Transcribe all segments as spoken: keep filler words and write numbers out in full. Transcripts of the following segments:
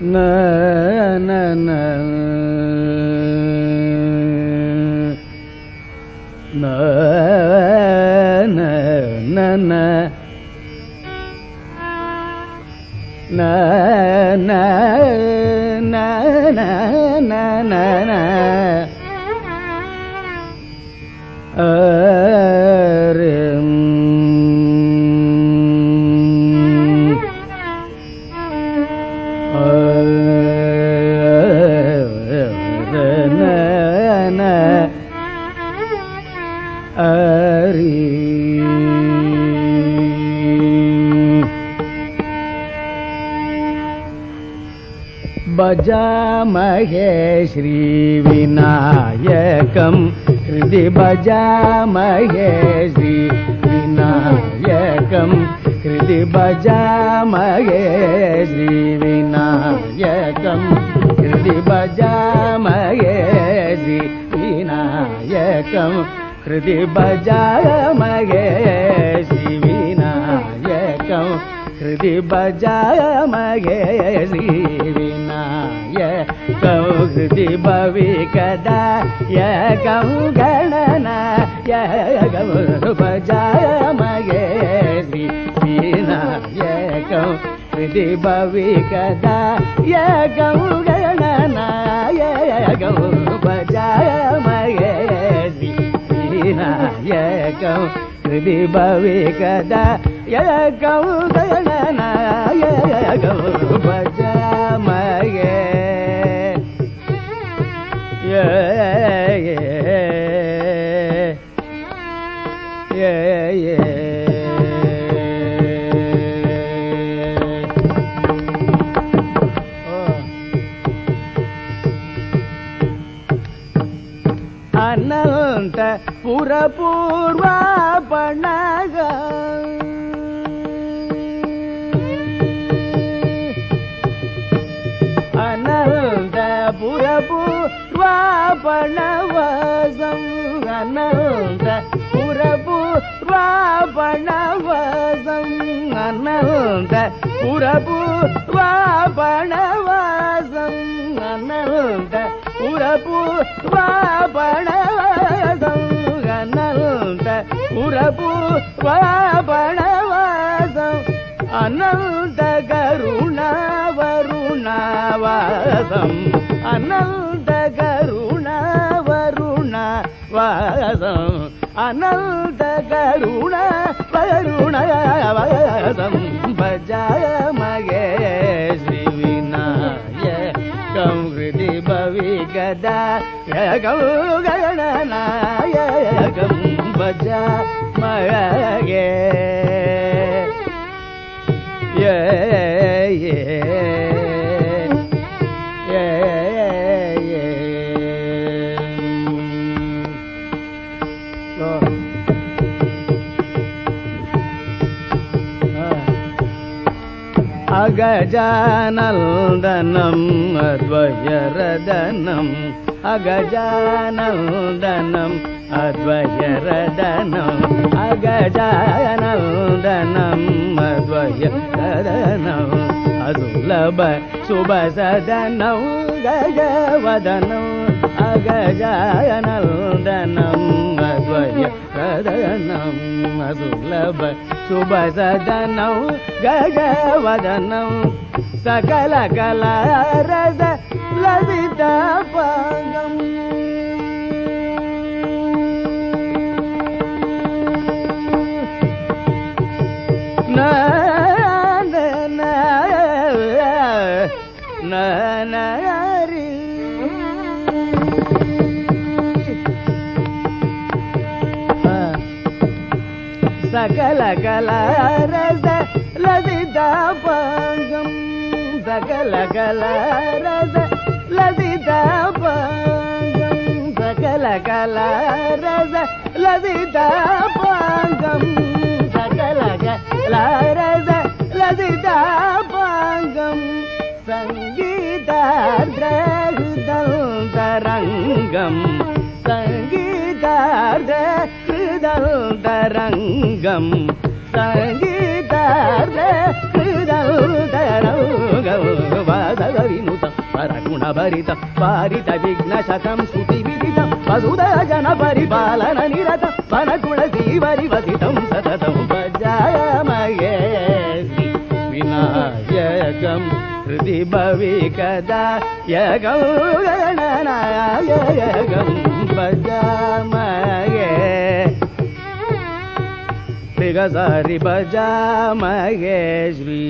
ந ந ந ந ந ந ந ந ந ந ந ந அரும் அரி பஜாமஹே ஸ்ரீ விநாயகம் ஹிருதி பஜாமஹே ஸ்ரீ விநாயகம் ஹிருதி பஜாமஹே ஸ்ரீ விநாயகம் ஹிருதி பஜாமஹே ஸ்ரீ விநாயகம் ஹிருதி பஜாமஹே ஸ்ரீ விநாயகம் ஹிருதி பஜாமஹே ஸ்ரீ விநாயகம் ஹிருதி பவிகதாயகம் கணநாயகம் பஜாமஹே ஸ்ரீ விநாயகம் ஹிருதி பவிகதாயகம் கணநாயகம் பஜாமஹே ஸ்ரீ விநாயகம் ஹிருதி பவிகதாயகம் கணநாயகம் பஜாமஹே யே யே யே அனந்த புரபூர்வ பணக அனந்த புரபூர்வ பணவசம் அனந்த புரபூர்வ பணவசம் அனந்த புரபூர்வ பணவசம் அனந்த புரபூர்வ பணவசம் அனந்த புரபூர்வ பணவசம் அனந்த கருணா வருணாவாசம் அனந்த கருணா வருணாவாசம் அனந்த கருணா வருணாவாசம் பஜாமஹே ஸ்ரீ விநாயகம் ஹிருதி பவிகதாயகம் கணநாயகம் பஜாமஹே யே யே யே யே அகஜானந்தனம் அத்வயரதனம் அகஜானந்தனம் அத்வயரதனம் அகஜானந்தனம் அத்வயரதனம் அதுலப சுபசதனம் கஜவதனம் அகஜானந்தனம் அத்வயரதனம் அதுலப சுபசதனம் கஜவதனம் சகல கலரச லலித பாகம் நரி சகல கலரச லலித பாகம் சகல கலரச லலித பாகம் சகல கலரச லலித பாகம் சகல கலரச லலித பாகம் சங்கீதார்த்தரங்கம் சங்கீதார்த்தரங்கம் சங்கீதார்த்தரங்கம் సద వినుతం పరగుణ భరితం పారిత విఘ్న శతం శృతి విదితం వసుధ జన పరిపాలన నిరతం వనగుణ జీవరి వసితం సతతం భజామహే వినాయకం హృది భవికదాయకం గణనాయకం భజామహే శ్రీగసారి భజామహే శ్రీ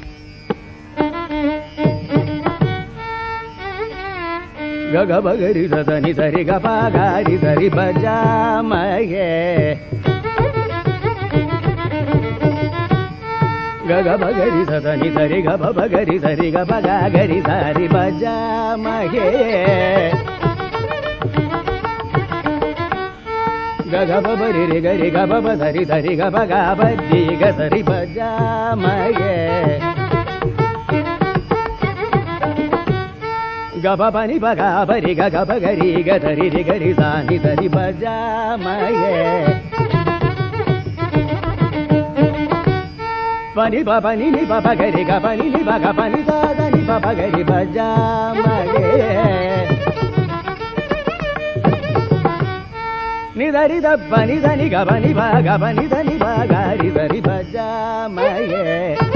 గగ బగరి సదని సరి గప గారి సరి భజామహే గగ బగరి సదని సరి గప బగరి సరి గప గరి సరి భజామహే గగ బరి రి గరి గప సరి సరి గప గి గ సరి భజామహే గప పని పగ పరి గగ పగరి గరి రి గరి సాని సరి భజామహే పని పని ని ప గరి గ పని ని పగ పని సాదని ప గరి భజామహే ని దరి ద పని దని గ పని పగ పని దని ప గరి సరి భజామహే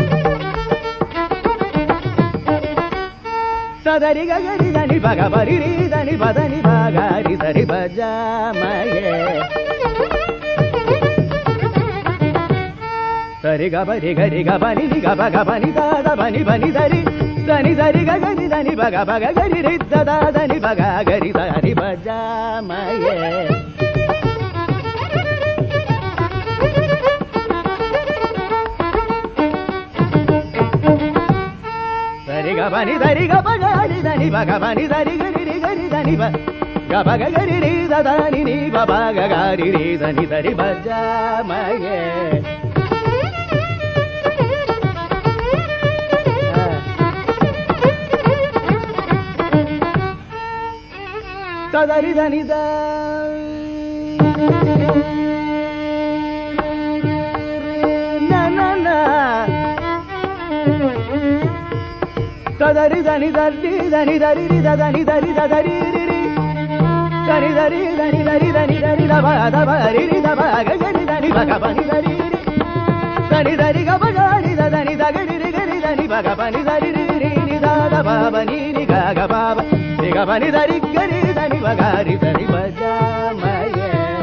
సదరి గరి దని పగ పరి రి దని పదని ప గరి సరి భజామహే సరి గ పరి గరి గ పని ని గ పగ పని దాద పని పని సరి దని సరి గ గరి దని పగ పగ గరి రి దద దని పగ గరి సరి భజామహే సరి గ పని సరి గ పగ రి దని పగ పని సరి గరి రి గరి దని ప గ పగ గరి రి దద ని ని ప పగ గరి రి దని సరి భజామహే సదరి దని ద సదరి దని దరి దని దరి రి దని దరి దరి రి రి దని దరి దని దరి దని దరి ద బ ద బ రి రి ద బ గ గరి దని బ గ పని దరి రి దని దరి గ బ గ రి ద దని ద గరి రి గరి దని బ గ పని దరి రి రి ని ద ద బ బ ని ని గ గ బ బ ని గ పని దరి గరి దని బ గ రి దని భజామహే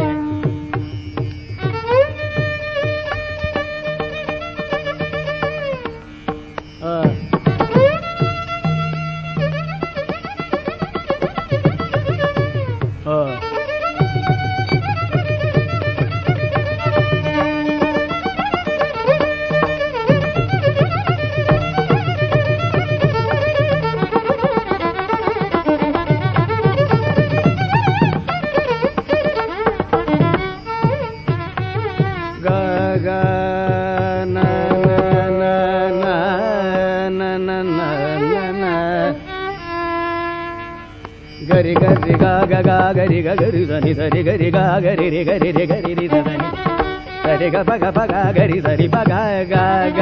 గరి గరి గా గ గా గరి గ గరి దని సరి గరి గా గరి రి గరి రి గరి రి దని సరి గ ప గ ప గ గరి సరి ప గ గ గ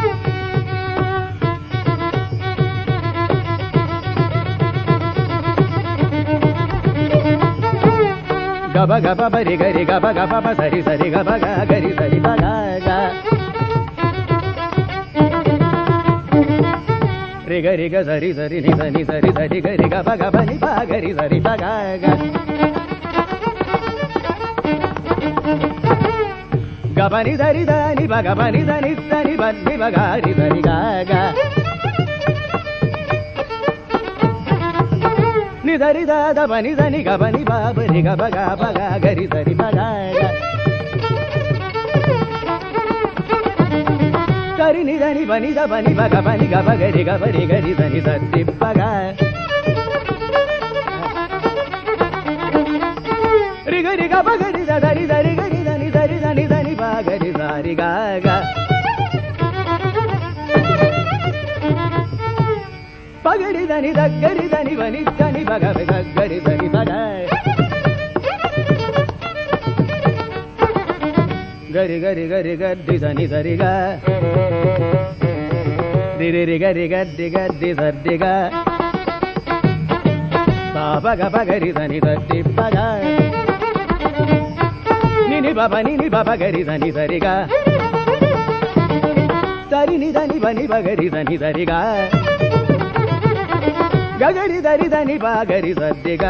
గ ప గ ప రి గరి గ ప గ ప ప సరి సరి గ ప గ గరి సరి ప గ గ రి గరి గ సరి సరి ని సని సరి సరి గరి గ ప గ ప ని ప గరి సరి ప గ గ గ ప ని సరి ద ని ప గ ప ని ద ని ద ని ప ని ప గ రి సరి గ గ ని సరి ద ద ప ని ద ని గ ప ని ప ప ని గ ప గ ప గ గరి సరి ప గ గ సరి ని ద ని ప ని ద ప ని ప గ ప ని గ ప గరి గ ప రి గరి ద ని సరి ప గ రి గరి గ ప గరి ద ద రి ద రి గరి ద ని ద రి ద ని ద ని ప గరి ద రి గ గ ప గరి ద ని ద గరి ద ని ప ని ద ని ప గ గ గరి ద ని ప గ గరి గరి గరి గరి ద ని ద రి గ ரிரிக ரிக திக திசர்திக பாபக பகரி தனி தட்டி பக நினி பப நினி பப கரி தனி சரிக தரி நி தனி பனி பகரி தனி சரிக ககரி தரி தனி பகரி சர்திக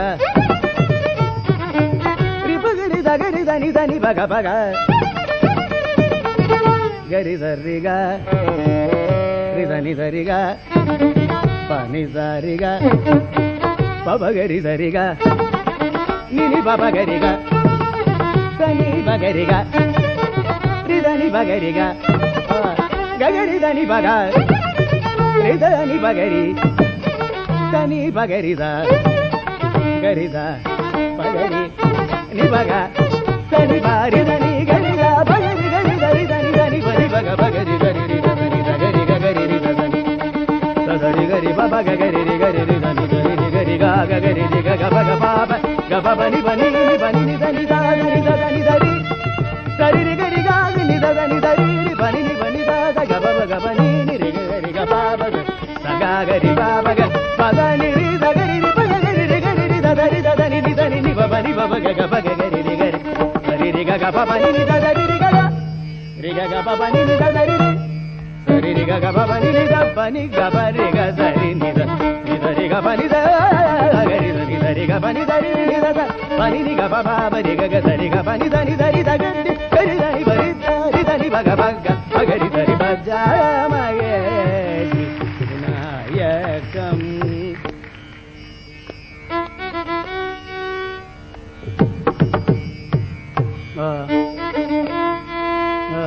ரிபகரி தகரி தனி தனி பக பக கரி சரிக ரிதனி சரிக பனி சரிக பபகரி சரிக நினி பபகரிக தனி பகரிக ரிதனி பகரிக ககரி தனி பக ரிதனி பகரி தனி பகரித கரித பகரி நிபக தனி பாரிதனி கரித பகரி கரி தரி தனி தனி பரி பக பகரி கரி ரிதனி தகரி ககரி ரிதனி தகரி கரி பப ககரி கரி ரிதனி தரி கரி க ககரி ரி க பக பாப க பப நி பனி நி பனி நி தனி தனி தனி தரி தரி ரி கரி க நி தனி தரி ரி பனி நி பனி த க பப க பனி நி ரி கரி க பாப க கரி பாப க பத நி ரி தகரி ரி பக கரி ரி கரி ரி தரி தனி நி தனி நி பப நி பப க க பக கரி ரி கரி தரி ரி க க பப நி நி தரி ரி க ரி க க பப நி நி தரி ரி சரி ரி க க பப நி நி த பனி க ப ரி க சரி நி த நி தரி க பனி த கரி ரி தரி க பனி தரி ரி த பனி நி க பப பரி க க சரி க பனி தனி தரி த கரி கரி தனி பரி தரி தனி பக பக பகரி தரி பஜாமயே நாயகம் ஆ ஆ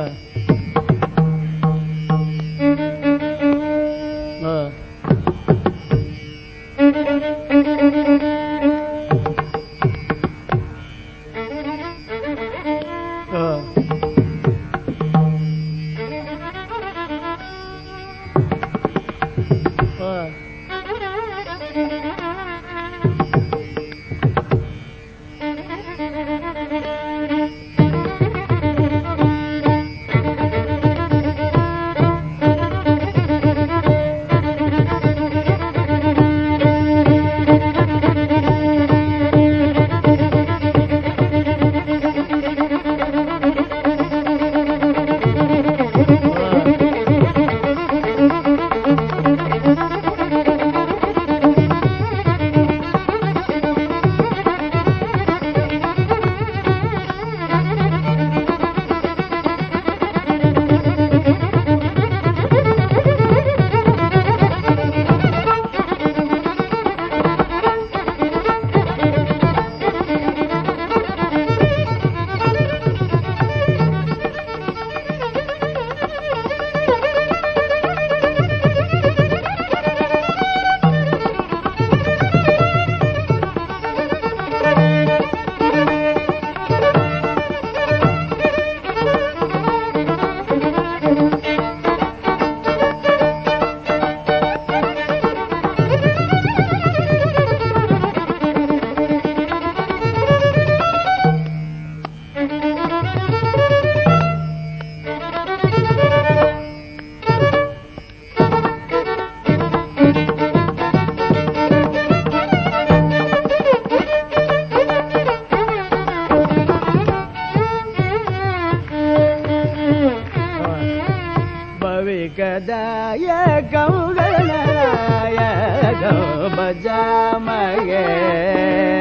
பஜாமயே